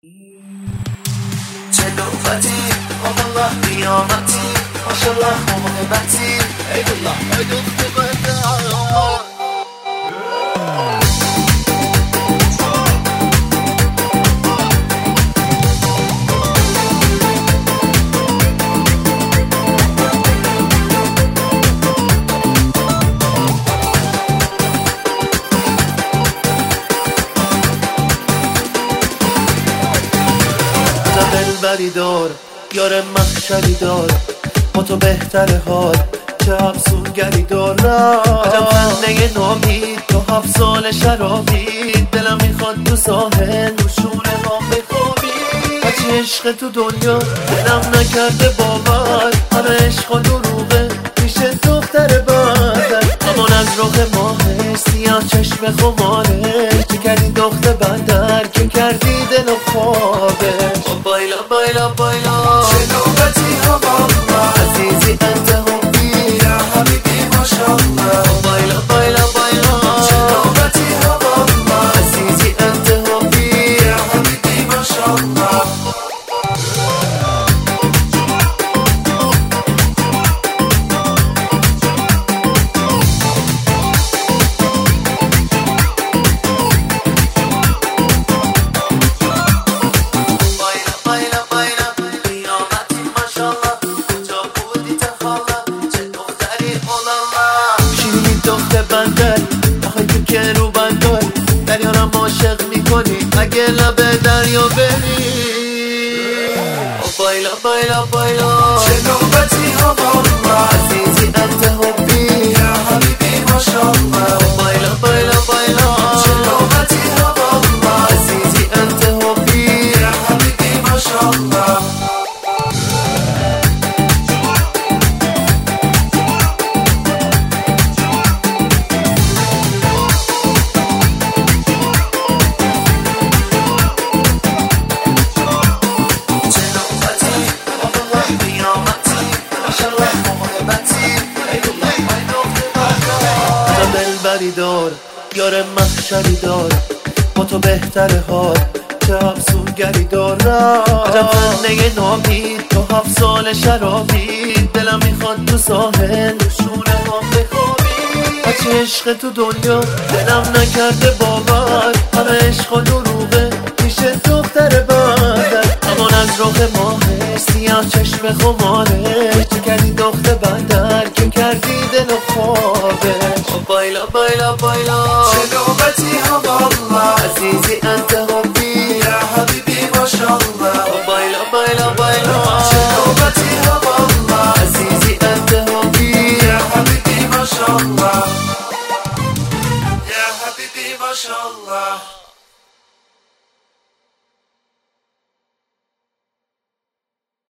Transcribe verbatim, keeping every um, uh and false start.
چه نوبتی والله قیامتی ماشالله محبتی ای والله ای دختر بنده دلبری دار یار محشری دار با تو بهتر حال چه افسونگری دارم عجب خنده نامید تو هفت سال شرابی دلم میخواد تو ساحل رو شونه ها بخوابی هرچی عشق تو دنیا دلم نکرده باور همه عشق و دروغه میشه دختر بندر امان از رخ ماهش سیاه چشم خمارش چه کردی دختر بندر که کردی دل و خوابش بایلا بایلا بایلا چه نوبتی ها والله عزیزی انت حبی یا حبیبی ماشالله بایلا بایلا بایلا چه نوبتی ها والله عزیزی انت حبی یا حبیبی ماشالله که رو بنداری دریارم عاشق میکنی اگه لبه دریا بری بایلا بایلا بایلا چه نوبتی ها والله عزیزی انت حبی یا حبیبی ماشالله بایلا بایلا بایلا چه نوبتی ها والله عزیزی انت حبی یا حبیبی ماشالله دلبری دار یار محشری دار با تو بهتر حال چه افسونگری دارم عجب خنده نامید تو هفت سال شرابی دلم میخواد تو ساحل رو شونه ها بخوابی هرچی عشق تو دنیا دلم نکرده باور همه عشق و دروغه میشه دختر بندر امان از رخ ماهش سیاه چشم خمارش چه کردی دختر بندر که کردی دل و خوابش بایلا بایلا بایلا چه نوبتی ها والله عزیزی انت حبی یا حبیبی ماشالله بایلا بایلا بایلا چه نوبتی ها والله عزیزی انت حبی یا حبیبی ماشالله یا حبیبی ماشالله